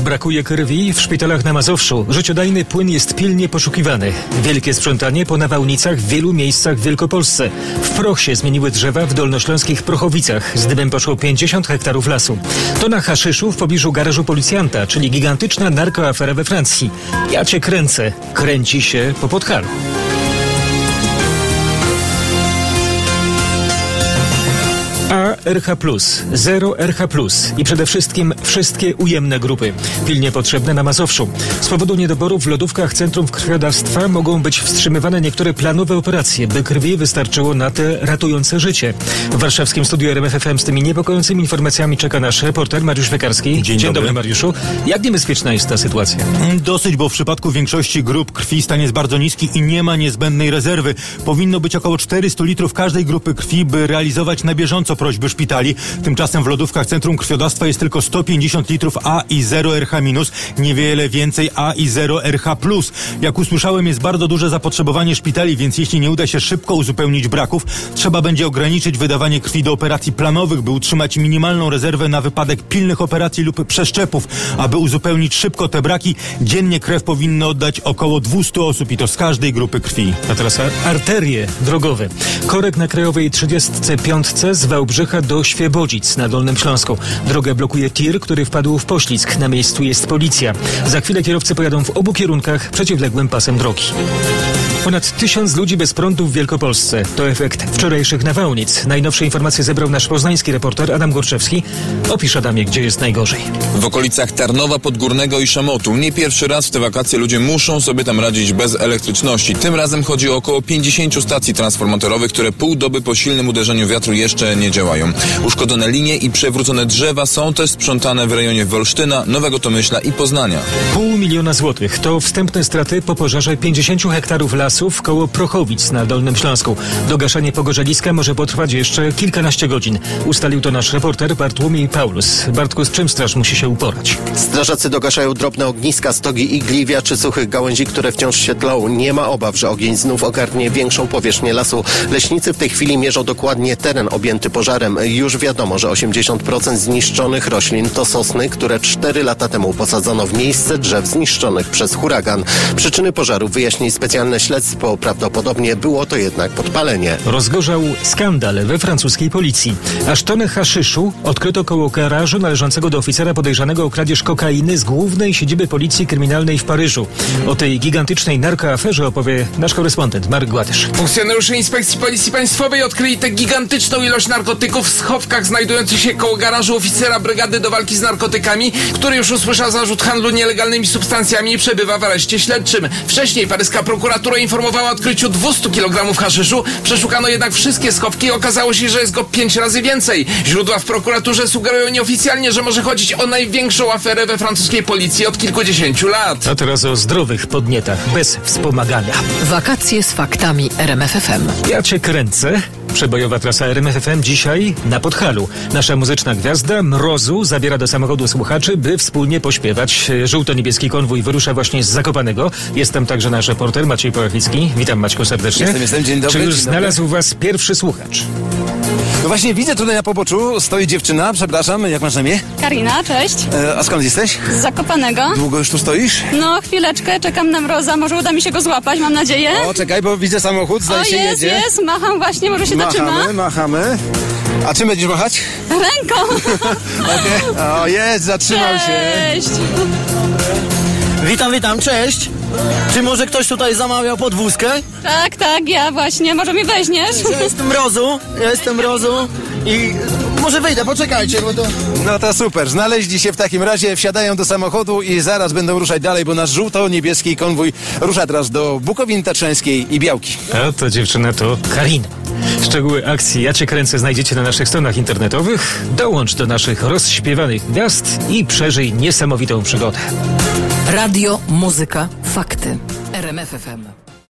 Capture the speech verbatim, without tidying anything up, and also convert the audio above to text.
Brakuje krwi w szpitalach na Mazowszu. Życiodajny płyn jest pilnie poszukiwany. Wielkie sprzątanie po nawałnicach w wielu miejscach w Wielkopolsce. W proch się zmieniły drzewa w dolnośląskich Prochowicach. Z dymem poszło pięćdziesiąt hektarów lasu. Tona haszyszu w pobliżu garażu policjanta, czyli gigantyczna narkoafera we Francji. Ja cię kręcę. Kręci się po Podhalu. A R H plus, zero R H plus i przede wszystkim wszystkie ujemne grupy. Pilnie potrzebne na Mazowszu. Z powodu niedoboru w lodówkach Centrum Krwiodawstwa mogą być wstrzymywane niektóre planowe operacje, by krwi wystarczyło na te ratujące życie. W warszawskim studiu R M F F M z tymi niepokojącymi informacjami czeka nasz reporter Mariusz Wekarski. Dzień, Dzień dobry. dobry Mariuszu. Jak niebezpieczna jest ta sytuacja? Dosyć, bo w przypadku większości grup krwi stan jest bardzo niski i nie ma niezbędnej rezerwy. Powinno być około czterysta litrów każdej grupy krwi, by realizować na bieżąco prośby szpitali. Tymczasem w lodówkach Centrum Krwiodawstwa jest tylko sto pięćdziesiąt litrów A i zero R H minus, niewiele więcej A i zero R H plus. Jak usłyszałem, jest bardzo duże zapotrzebowanie szpitali, więc jeśli nie uda się szybko uzupełnić braków, trzeba będzie ograniczyć wydawanie krwi do operacji planowych, by utrzymać minimalną rezerwę na wypadek pilnych operacji lub przeszczepów. Aby uzupełnić szybko te braki, dziennie krew powinno oddać około dwieście osób i to z każdej grupy krwi. A teraz arterie drogowe. Korek na Krajowej trzydziestce piątce z Wałbrzycha do Świebodzic na Dolnym Śląsku. Drogę blokuje tir, który wpadł w poślizg. Na miejscu jest policja. Za chwilę kierowcy pojadą w obu kierunkach przeciwległym pasem drogi. Ponad tysiąc ludzi bez prądu w Wielkopolsce. To efekt wczorajszych nawałnic. Najnowsze informacje zebrał nasz poznański reporter Adam Gorczewski. Opisz, Adamie, gdzie jest najgorzej. W okolicach Tarnowa Podgórnego i Szamotu. Nie pierwszy raz w te wakacje ludzie muszą sobie tam radzić bez elektryczności. Tym razem chodzi o około pięćdziesiąt stacji transformatorowych, które pół doby po silnym uderzeniu wiatru jeszcze nie działają. Uszkodzone linie i przewrócone drzewa są też sprzątane w rejonie Wolsztyna, Nowego Tomyśla i Poznania. Pół miliona złotych to wstępne straty po pożarze pięćdziesięciu hektarów lasów koło Prochowic na Dolnym Śląsku. Dogaszanie pogorzeliska może potrwać jeszcze kilkanaście godzin. Ustalił to nasz reporter Bartłomiej Paulus. Bartku, z czym straż musi się uporać? Strażacy dogaszają drobne ogniska, stogi igliwia czy suchych gałęzi, które wciąż się tlą. Nie ma obaw, że ogień znów ogarnie większą powierzchnię lasu. Leśnicy w tej chwili mierzą dokładnie teren objęty pożarem. Już wiadomo, że osiemdziesiąt procent zniszczonych roślin to sosny, które cztery lata temu posadzono w miejsce drzew zniszczonych przez huragan. Przyczyny pożaru wyjaśni specjalne śledztwo. Prawdopodobnie było to jednak podpalenie. Rozgorzał skandal we francuskiej policji. Aż tonę haszyszu odkryto koło garażu należącego do oficera podejrzanego o kradzież kokainy z głównej siedziby policji kryminalnej w Paryżu. O tej gigantycznej narkoaferze opowie nasz korespondent Marek Gładysz. Funkcjonariusze Inspekcji Policji Państwowej odkryli tę gigantyczną ilość narkotyków w schowkach znajdujących się koło garażu oficera brygady do walki z narkotykami, który już usłyszał zarzut handlu nielegalnymi substancjami i przebywa w areszcie śledczym. Wcześniej paryska prokuratura informowała o odkryciu dwieście kilogramów haszyszu. Przeszukano jednak wszystkie schowki i okazało się, że jest go pięć razy więcej. Źródła w prokuraturze sugerują nieoficjalnie, że może chodzić o największą aferę we francuskiej policji od kilkudziesięciu lat. A teraz o zdrowych podnietach, bez wspomagania. Wakacje z faktami R M F F M. Ja cię kręcę. Przebojowa trasa R M F F M dzisiaj na Podhalu. Nasza muzyczna gwiazda Mrozu zabiera do samochodu słuchaczy, by wspólnie pośpiewać. Żółto-niebieski konwój wyrusza właśnie z Zakopanego. Jest tam także nasz reporter Maciej Połachicki. Witam, Maćku, serdecznie. Jestem, jestem. Dzień dobry. Czy już dzień znalazł dobry. was pierwszy słuchacz? No właśnie widzę tutaj na poboczu, stoi dziewczyna, przepraszam, jak masz na imię? Karina, cześć. E, a skąd jesteś? Z Zakopanego. Długo już tu stoisz? No, chwileczkę, czekam na Mroza, może uda mi się go złapać, mam nadzieję. O, czekaj, bo widzę samochód, zdaje O, się jest, jedzie. jest, macham właśnie, może się zaczyna. Machamy, machamy. A czym będziesz machać? Ręką. Okay. O, jest, zatrzymał się. Cześć. Witam, witam, cześć. Czy może ktoś tutaj zamawiał podwózkę? Tak, tak, ja właśnie, może mi weźmiesz? Ja jestem Mrozu, ja jestem Mrozu i może wyjdę, poczekajcie, bo to... No to super, znaleźli się w takim razie, wsiadają do samochodu i zaraz będą ruszać dalej, bo nasz żółto-niebieski konwój rusza teraz do Bukowiny Tatrzańskiej i Białki. A to dziewczyna to Karina. Szczegóły akcji Ja cię kręcę znajdziecie na naszych stronach internetowych. Dołącz do naszych rozśpiewanych gwiazd i przeżyj niesamowitą przygodę. Radio, muzyka, fakty. R M F F M.